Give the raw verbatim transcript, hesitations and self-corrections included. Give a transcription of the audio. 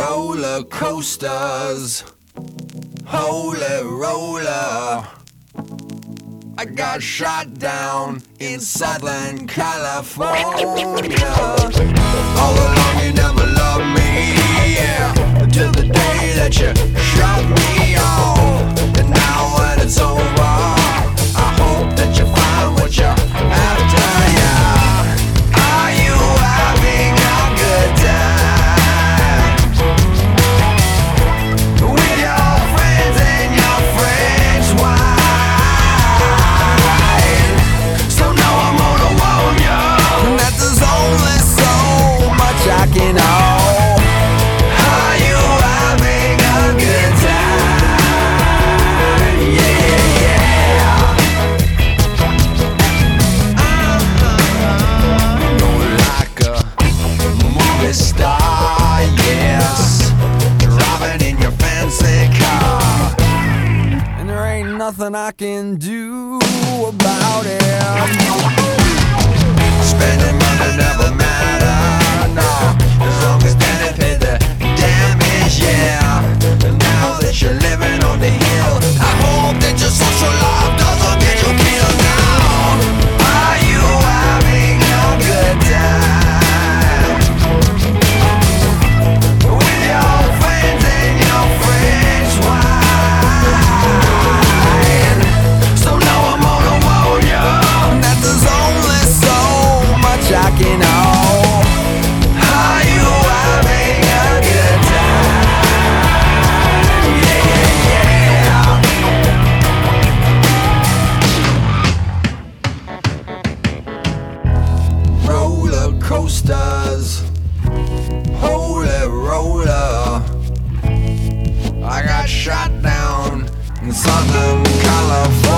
roller coasters, holy roller. I got shot down in Southern California. All along you never loved me, yeah, until the day that you shot me off. And now when it's over, I hope that you find what you're after, yeah. Are you having a good time with your friends and your friends' wives? So now I'm gonna warn you that there's only so much I can hold. Are you having a good time? Yeah, yeah. Uh-huh. Like a movie star, yes, driving in your fancy car, and there ain't nothing I can do about it. Spending money never matter, no, as long as Daddy paid the damage, yeah. And now that you're living on the hill, I hope that your social life doesn't get you killed now. Are you having a good time with your friends and your friends' wives? So now I'm gonna warn you that there's only so much I can hold. Are you having a good time? Yeah, yeah. Roller coasters, holy roller. I got shot down in Southern California.